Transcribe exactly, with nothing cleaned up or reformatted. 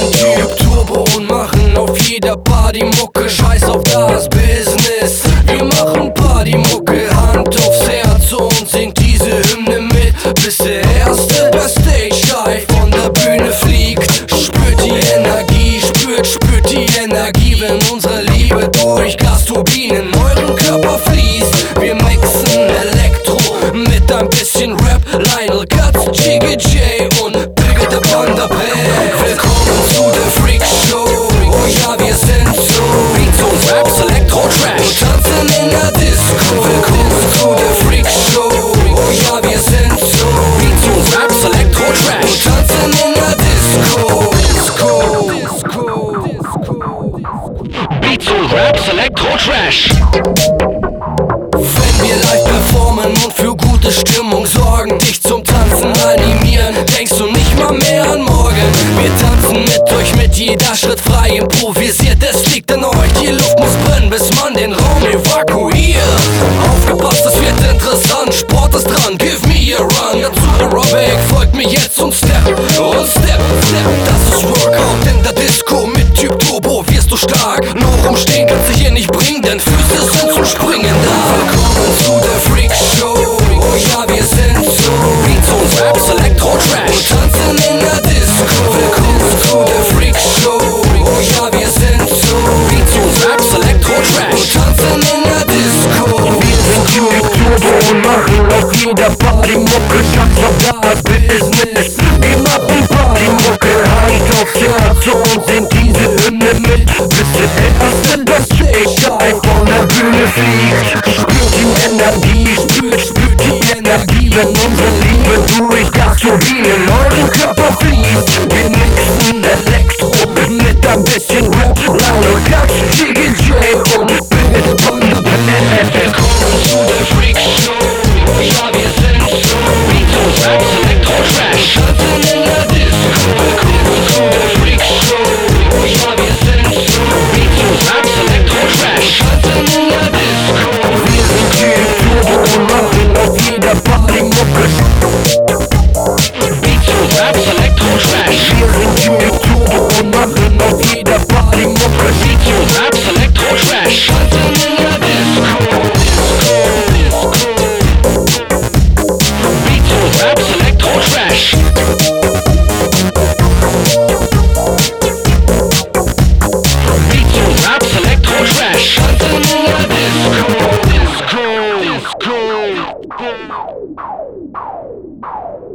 Typ Turbo und machen auf jeder Party Mucke. Scheiß auf das Business, wir machen Partymucke. Hand aufs Herz und singt diese Hymne mit, bis der erste Backstage-Dive von der Bühne fliegt. Spürt die Energie, spürt, spürt die Energie, wenn unsere Liebe durch Gasturbinen euren Körper fließt. Wir mixen Elektro mit ein bisschen Rap, Lionel Katz, Jiggy J und Bigger the Panda Band. Willkommen zu der Freak Show, oh ja, wir sind so Beats und Raps, Elektro, Trash und tanzen in der Disco. Willkommen zu der Freak Show, oh ja, wir sind so Beats und Raps, Elektro, Trash und tanzen in der Disco. Disco, Disco, Disco. Beats und Raps, Elektro, Trash. Wenn wir live performen und für gute Stimmung sorgen, dich zum Tanzen animieren, denkst du nicht mal mehr an morgen. Wir tanzen mit euch, mit jeder Schritt frei improvisiert. Es liegt an euch, die Luft muss brennen, bis man den Raum evakuiert. Aufgepasst, es wird interessant, Sport ist dran, give me a run. Dazu Aerobic, folgt mir jetzt und Step, und Step, Step. Das ist Workout in der Disco, mit Typ Turbo wirst du stark. Nur rumstehen kannst du hier nicht bringen, denn Füße sind zum Springen da. Willkommen zu der Freak Show, oh ja, wir sind so Beats und Raps, Elektro, Trash und tanzen in der Disco. Willkommen zu der Freak Show, oh ja, wir sind so Beats und Raps, Elektro, Trash und tanzen in der Disco. Wir sind Typ Turbo und machen auf jeder Party Mucke. Schatz auf das Business, wir machen Partymucke. Hand aufs Herz und singt diese Hymne mit, bis der erste Backstage-Dive von der Bühne fliegt. Spürt die Energie, spürt, spürt die Energie, wenn unsere Liebe durch Gasturbinen euren Körper fließt. Wir mixen Elektro mit ein bisschen Rap, Lionel Katz, Jiggy J und Bigger the Panda Band. Willkommen zu der Freak Show, oh ja, wir sind so Beats und Raps, Elektro, Trash, tanzen in der Disco. Willkommen zu der Freak Show, oh ja, wir sind so Beats und Raps, Elektro, Trash, tanzen in der Disco. Wir sind Typ Turbo und machen auf jeder Party Mucke. Beats und Raps, Elektro, Trash. Wir sind Typ Turbo und machen auf jeder Party Mucke. Beats und Raps, Elektro, Trash, tanzen in der Disco. Disco, Disco. Beats und Raps, Elektro, Trash. Beats und Raps, Elektro, Trash, tanzen in der Disco. Disco, Disco.